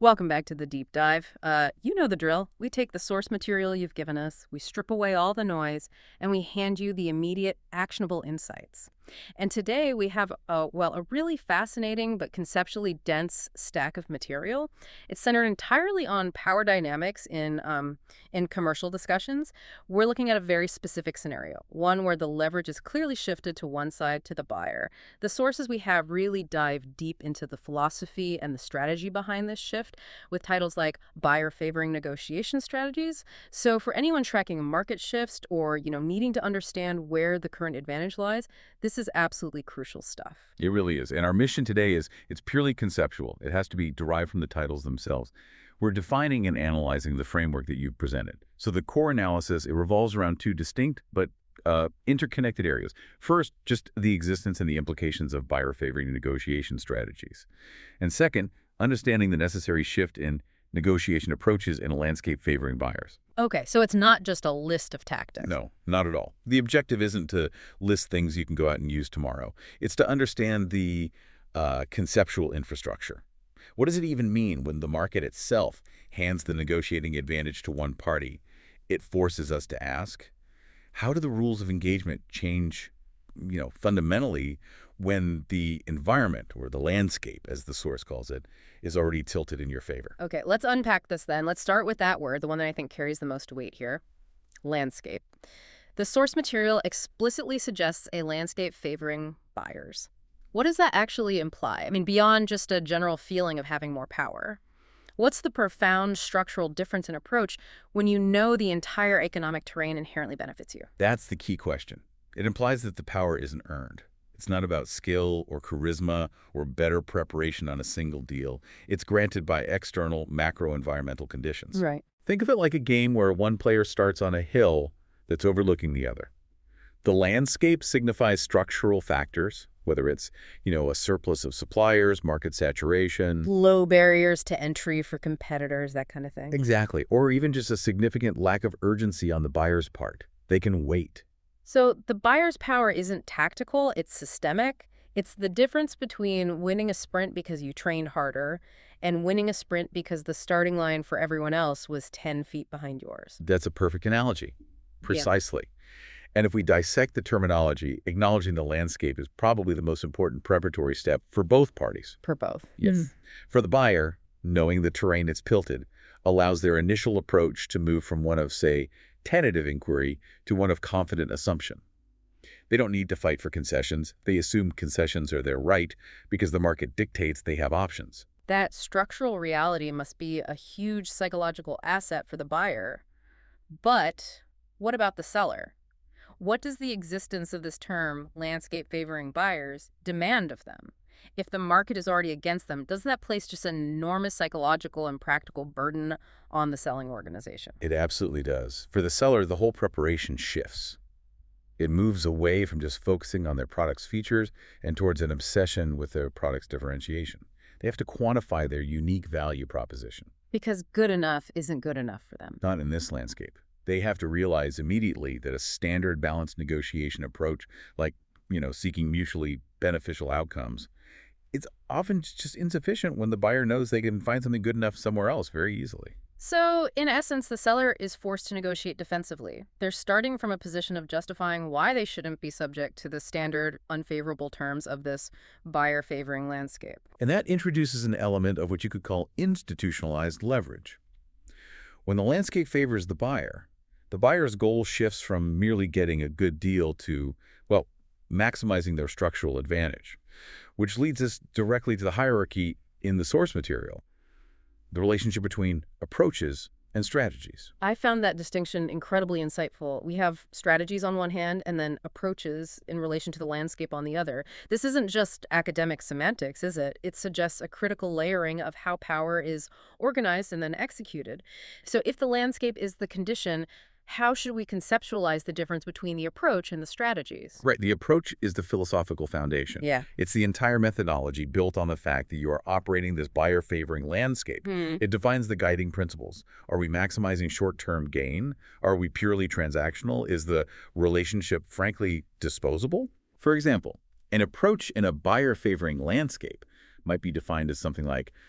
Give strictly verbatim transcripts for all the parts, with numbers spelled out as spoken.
Welcome back to the deep dive. Uh, you know the drill. We take the source material you've given us, we strip away all the noise, and we hand you the immediate, actionable insights. And today we have, a, well, a really fascinating but conceptually dense stack of material. It's centered entirely on power dynamics in, um, in commercial discussions. We're looking at a very specific scenario, one where the leverage is clearly shifted to one side, to the buyer. The sources we have really dive deep into the philosophy and the strategy behind this shift, with titles like Buyer Favoring Negotiation Strategies. So for anyone tracking market shifts or, you know, needing to understand where the current advantage lies, this is absolutely crucial stuff. It really is. And our mission today is it's purely conceptual. It has to be derived from the titles themselves. We're defining and analyzing the framework that you've presented. So the core analysis, it revolves around two distinct but uh, interconnected areas. First, just the existence and the implications of buyer favoring negotiation strategies. And second, understanding the necessary shift in negotiation approaches in a landscape favoring buyers. Okay, so it's not just a list of tactics. No, not at all. The objective isn't to list things you can go out and use tomorrow. It's to understand the uh, conceptual infrastructure. What does it even mean when the market itself hands the negotiating advantage to one party? It forces us to ask, how do the rules of engagement change, you know, fundamentally when the environment, or the landscape, as the source calls it, is already tilted in your favor? Okay, let's unpack this then. Let's start with that word, the one that I think carries the most weight here, landscape. The source material explicitly suggests a landscape favoring buyers. What does that actually imply? I mean, beyond just a general feeling of having more power. What's the profound structural difference in approach when you know the entire economic terrain inherently benefits you? That's the key question. It implies that the power isn't earned. It's not about skill or charisma or better preparation on a single deal. It's granted by external macro-environmental conditions. Right. Think of it like a game where one player starts on a hill that's overlooking the other. The landscape signifies structural factors, whether it's, you know, a surplus of suppliers, market saturation. Low barriers to entry for competitors, that kind of thing. Exactly. Or even just a significant lack of urgency on the buyer's part. They can wait. So the buyer's power isn't tactical, it's systemic. It's the difference between winning a sprint because you trained harder and winning a sprint because the starting line for everyone else was ten feet behind yours. That's a perfect analogy. Precisely. Yeah. And if we dissect the terminology, acknowledging the landscape is probably the most important preparatory step for both parties. For both. Yes. Mm. For the buyer, knowing the terrain it's tilted allows their initial approach to move from one of, say, tentative inquiry to one of confident assumption. They don't need to fight for concessions. They assume concessions are their right because the market dictates they have options. That structural reality must be a huge psychological asset for the buyer. But what about the seller? What does the existence of this term, landscape favoring buyers, demand of them? If the market is already against them, doesn't that place just an enormous psychological and practical burden on the selling organization? It absolutely does. For the seller, the whole preparation shifts. It moves away from just focusing on their product's features and towards an obsession with their product's differentiation. They have to quantify their unique value proposition. Because good enough isn't good enough for them. Not in this landscape. They have to realize immediately that a standard balanced negotiation approach, like, you know, seeking mutually beneficial outcomes, it's often just insufficient when the buyer knows they can find something good enough somewhere else very easily. So, in essence, the seller is forced to negotiate defensively. They're starting from a position of justifying why they shouldn't be subject to the standard unfavorable terms of this buyer-favoring landscape. And that introduces an element of what you could call institutionalized leverage. When the landscape favors the buyer, the buyer's goal shifts from merely getting a good deal to, well, maximizing their structural advantage, which leads us directly to the hierarchy in the source material, the relationship between approaches and strategies. I found that distinction incredibly insightful. We have strategies on one hand and then approaches in relation to the landscape on the other. This isn't just academic semantics, is it? It suggests a critical layering of how power is organized and then executed. So if the landscape is the condition, how should we conceptualize the difference between the approach and the strategies? Right. The approach is the philosophical foundation. Yeah. It's the entire methodology built on the fact that you are operating this buyer-favoring landscape. Hmm. It defines the guiding principles. Are we maximizing short-term gain? Are we purely transactional? Is the relationship, frankly, disposable? For example, an approach in a buyer-favoring landscape might be defined as something like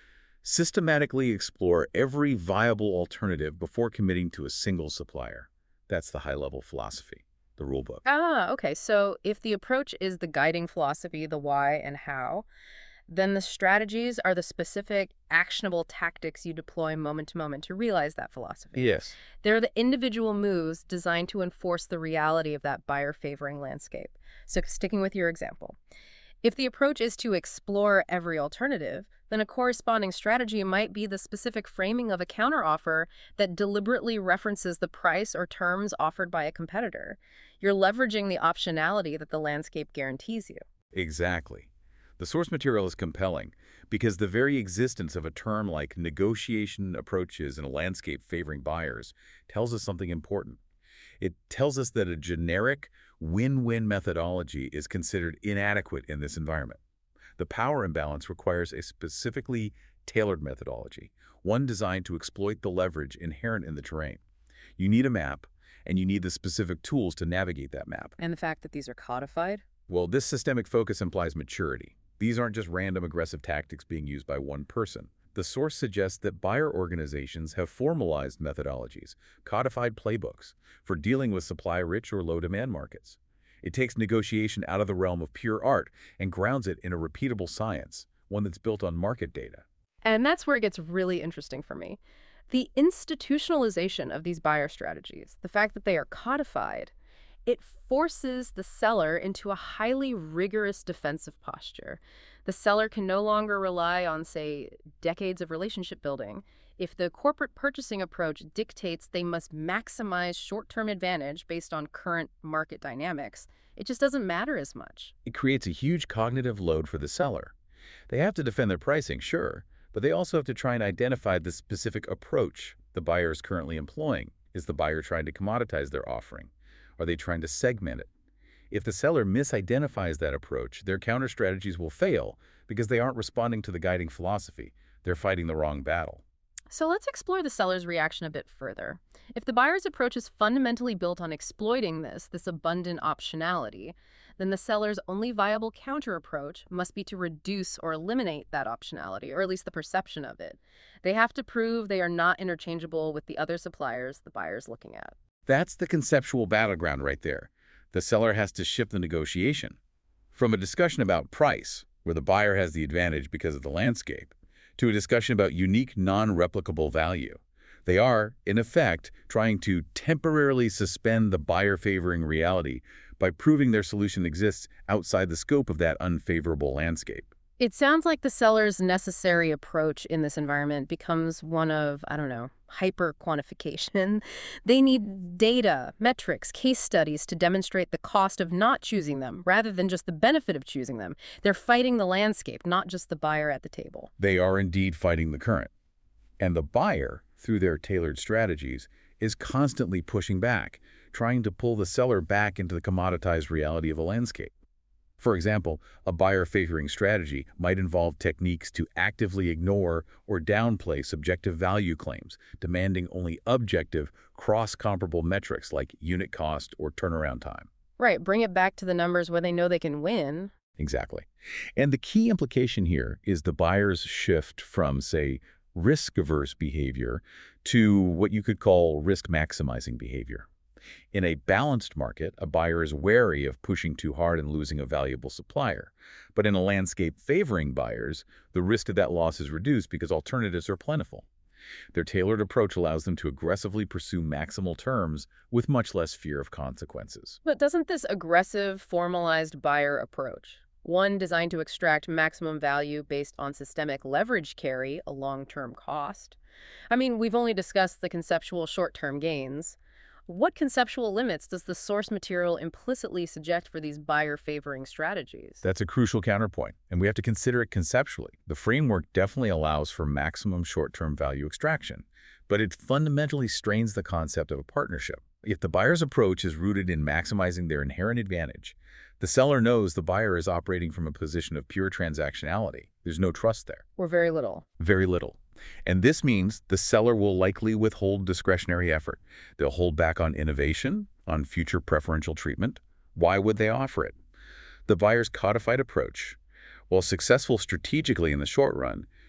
Systematically explore every viable alternative before committing to a single supplier. That's the high-level philosophy, the rule book. Ah, okay. So if the approach is the guiding philosophy, the why and how, then the strategies are the specific, actionable tactics you deploy moment to moment to realize that philosophy. Yes. They're the individual moves designed to enforce the reality of that buyer-favoring landscape. So sticking with your example, if the approach is to explore every alternative, then a corresponding strategy might be the specific framing of a counteroffer that deliberately references the price or terms offered by a competitor. You're leveraging the optionality that the landscape guarantees you. Exactly. The source material is compelling because the very existence of a term like negotiation approaches in a landscape favoring buyers tells us something important. It tells us that a generic win-win methodology is considered inadequate in this environment. The power imbalance requires a specifically tailored methodology, one designed to exploit the leverage inherent in the terrain. You need a map, and you need the specific tools to navigate that map. And the fact that these are codified? Well, this systemic focus implies maturity. These aren't just random aggressive tactics being used by one person. The source suggests that buyer organizations have formalized methodologies, codified playbooks, for dealing with supply-rich or low-demand markets. It takes negotiation out of the realm of pure art and grounds it in a repeatable science, one that's built on market data. And that's where it gets really interesting for me. The institutionalization of these buyer strategies, the fact that they are codified, it forces the seller into a highly rigorous defensive posture. The seller can no longer rely on, say, decades of relationship building. If the corporate purchasing approach dictates they must maximize short-term advantage based on current market dynamics, it just doesn't matter as much. It creates a huge cognitive load for the seller. They have to defend their pricing, sure, but they also have to try and identify the specific approach the buyer is currently employing. Is the buyer trying to commoditize their offering? Are they trying to segment it? If the seller misidentifies that approach, their counter strategies will fail because they aren't responding to the guiding philosophy. They're fighting the wrong battle. So let's explore the seller's reaction a bit further. If the buyer's approach is fundamentally built on exploiting this, this abundant optionality, then the seller's only viable counter approach must be to reduce or eliminate that optionality, or at least the perception of it. They have to prove they are not interchangeable with the other suppliers the buyer's looking at. That's the conceptual battleground right there. The seller has to shift the negotiation from a discussion about price, where the buyer has the advantage because of the landscape, to a discussion about unique, non-replicable value. They are, in effect, trying to temporarily suspend the buyer-favoring reality by proving their solution exists outside the scope of that unfavorable landscape. It sounds like the seller's necessary approach in this environment becomes one of, I don't know, hyper-quantification. They need data, metrics, case studies to demonstrate the cost of not choosing them, rather than just the benefit of choosing them. They're fighting the landscape, not just the buyer at the table. They are indeed fighting the current. And the buyer, through their tailored strategies, is constantly pushing back, trying to pull the seller back into the commoditized reality of a landscape. For example, a buyer-favoring strategy might involve techniques to actively ignore or downplay subjective value claims, demanding only objective, cross-comparable metrics like unit cost or turnaround time. Right, bring it back to the numbers where they know they can win. Exactly. And the key implication here is the buyer's shift from, say, risk-averse behavior to what you could call risk-maximizing behavior. In a balanced market, a buyer is wary of pushing too hard and losing a valuable supplier. But in a landscape favoring buyers, the risk of that loss is reduced because alternatives are plentiful. Their tailored approach allows them to aggressively pursue maximal terms with much less fear of consequences. But doesn't this aggressive, formalized buyer approach, one designed to extract maximum value based on systemic leverage, carry a long-term cost? I mean, we've only discussed the conceptual short-term gains. What conceptual limits does the source material implicitly suggest for these buyer-favoring strategies? That's a crucial counterpoint, and we have to consider it conceptually. The framework definitely allows for maximum short-term value extraction, but it fundamentally strains the concept of a partnership. If the buyer's approach is rooted in maximizing their inherent advantage, the seller knows the buyer is operating from a position of pure transactionality. There's no trust there. Or very little. Very little. And this means the seller will likely withhold discretionary effort. They'll hold back on innovation, on future preferential treatment. Why would they offer it? The buyer's codified approach, while successful strategically in the short run,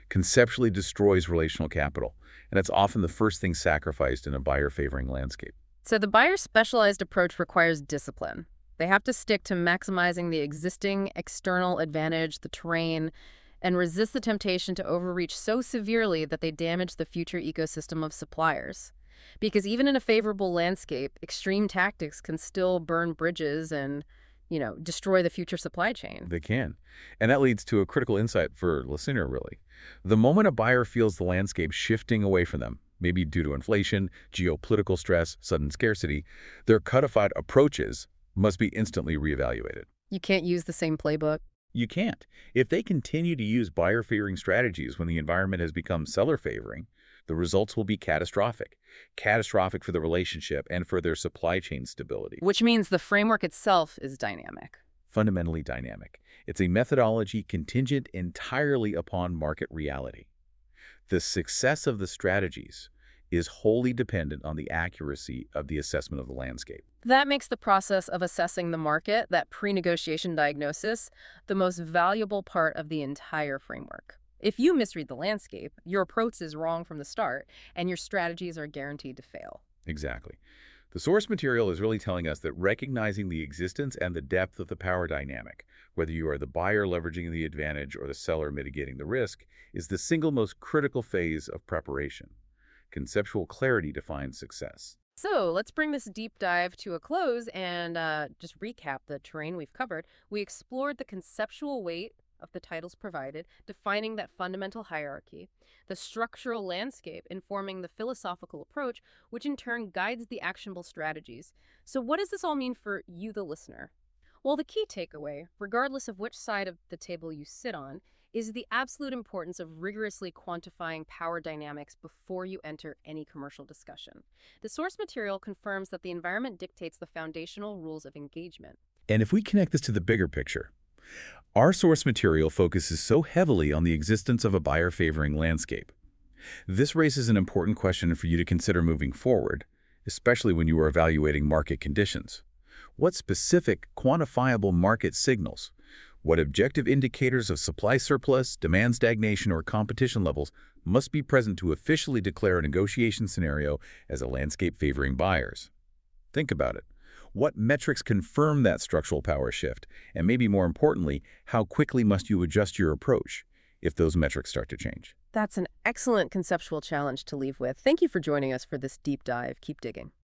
conceptually destroys relational capital, and it's often the first thing sacrificed in a buyer-favoring landscape. So the buyer specialized approach requires discipline. They have to stick to maximizing the existing external advantage, the terrain, and resist the temptation to overreach so severely that they damage the future ecosystem of suppliers. Because even in a favorable landscape, extreme tactics can still burn bridges and, you know, destroy the future supply chain. They can. And that leads to a critical insight for listener, really. The moment a buyer feels the landscape shifting away from them, maybe due to inflation, geopolitical stress, sudden scarcity, their codified approaches must be instantly reevaluated. You can't use the same playbook. You can't. If they continue to use buyer-favoring strategies when the environment has become seller-favoring, the results will be catastrophic. Catastrophic for the relationship and for their supply chain stability. Which means the framework itself is dynamic. Fundamentally dynamic. It's a methodology contingent entirely upon market reality. The success of the strategies is wholly dependent on the accuracy of the assessment of the landscape. That makes the process of assessing the market, that pre-negotiation diagnosis, the most valuable part of the entire framework. If you misread the landscape, your approach is wrong from the start, and your strategies are guaranteed to fail. Exactly. The source material is really telling us that recognizing the existence and the depth of the power dynamic, whether you are the buyer leveraging the advantage or the seller mitigating the risk, is the single most critical phase of preparation. Conceptual clarity defines success. So let's bring this deep dive to a close and uh, just recap the terrain we've covered. We explored the conceptual weight of the titles provided, defining that fundamental hierarchy, the structural landscape informing the philosophical approach, which in turn guides the actionable strategies. So what does this all mean for you, the listener? Well, the key takeaway, regardless of which side of the table you sit on, is the absolute importance of rigorously quantifying power dynamics before you enter any commercial discussion. The source material confirms that the environment dictates the foundational rules of engagement. And if we connect this to the bigger picture, our source material focuses so heavily on the existence of a buyer-favoring landscape. This raises an important question for you to consider moving forward, especially when you are evaluating market conditions. What specific, quantifiable market signals, what objective indicators of supply surplus, demand stagnation, or competition levels must be present to officially declare a negotiation scenario as a landscape favoring buyers? Think about it. What metrics confirm that structural power shift? And maybe more importantly, how quickly must you adjust your approach if those metrics start to change? That's an excellent conceptual challenge to leave with. Thank you for joining us for this deep dive. Keep digging.